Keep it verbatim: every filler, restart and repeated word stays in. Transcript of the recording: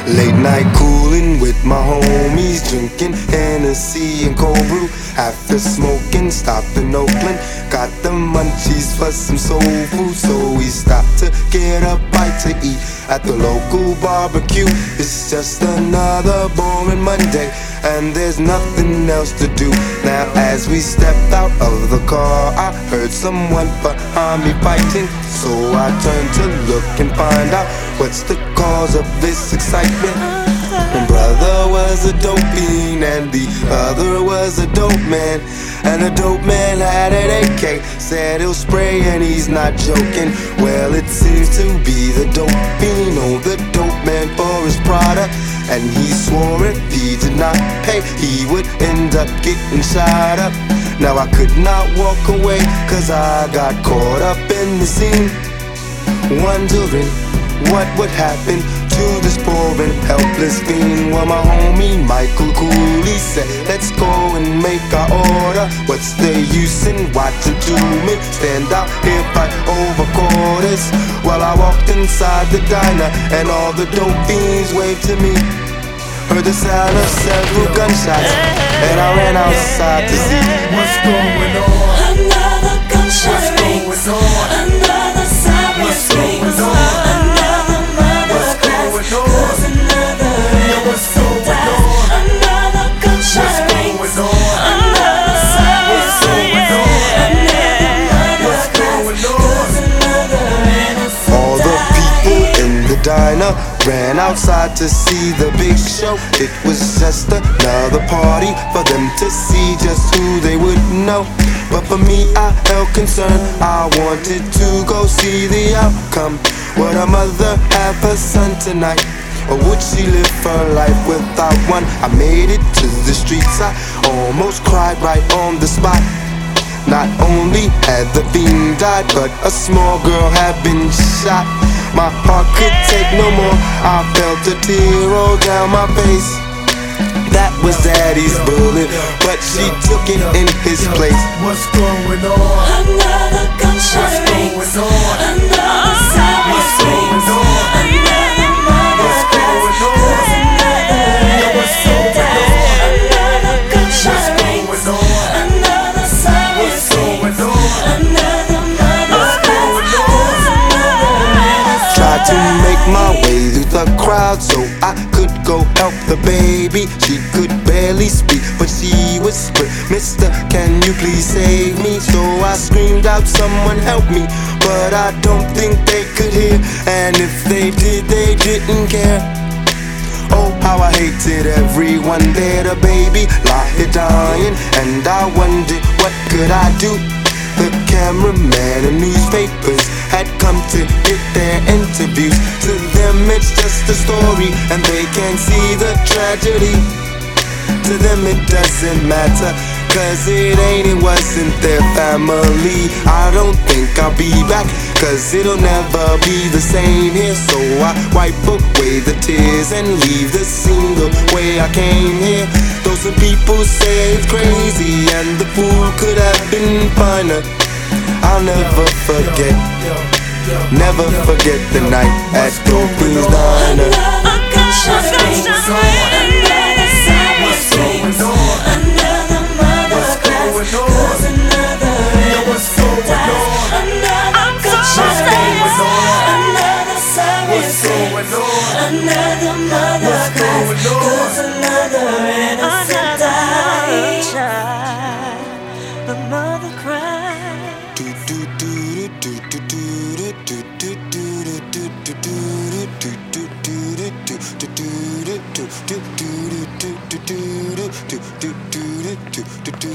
Late night cooling with my homies, drinking Hennessy and cold brew. After smoking, stopped in Oakland, got the munchies for some soul food. So we stopped to get a bite to eat at the local barbecue. It's just another boring Monday, and there's nothing else to do. Now as we stepped out of the car, I heard someone behind me fighting. So I turned to look and find out what's the cause of this excitement. One brother was a dope fiend and the other was a dope man. And the dope man had an A K, said he'll spray and he's not joking. Well, it seems to be the dope fiend owed the dope man for his product, and he swore if he did not pay, he would end up getting shot up. Now I could not walk away, cause I got caught up in the scene, wondering what would happen to this poor and helpless fiend. Well, my homie Michael Cooley said, let's go and make our order. What's the use in watching two men stand out here fight over quarters? Well, I walked inside the diner and all the dope fiends waved to me. Heard the sound of several gunshots, and I ran outside to see what's going on. Another gunshot rings, another siren rings, another mother cries, cause another innocent dies. Another gunshot rings, another siren rings, another mother cries, cause another innocent dies. all the people in the diner ran outside to see the big show. It was just another party for them to see just who they would know. But for me, I held concern, I wanted to go see the outcome. Would a mother have her son tonight, or would she live her life without one? I made it to the streets, I almost cried right on the spot. Not only had the fiend died, but a small girl had been shot. My heart could take no more, I felt a tear roll down my face. That was Daddy's bullet, but she took it in his place. What's going on? Another gunshot rings, another siren rings, another mother cries, cause another innocent dies. Another gunshot rings, another siren rings, another mother cries, cause another innocent dies. Tried to make my way through the crowd so I could go help the baby. She could barely speak, but she whispered, Mister, can you please save me? So I screamed out, someone help me, but I don't think they could hear, and if they did, they didn't care. Oh, how I hated everyone there. The baby lie here dying, and I wondered what could I do. The cameraman and newspapers had come to get their interviews. To them it's just a story, and they can't see the tragedy. To them it doesn't matter, cause it ain't, it wasn't their family. I don't think I'll be back, cause it'll never be the same here. So I wipe away the tears and leave the scene the way I came here. Those are people say it's crazy, and the fool could have been finer. I'll never forget, never forget the night at Dopey's Diner. Another gunshot rings, another siren rings, another mother cries, cause another innocent dies. Another gunshot rings, another siren rings, another mother cries, cause another innocent dies. The mother cries. Do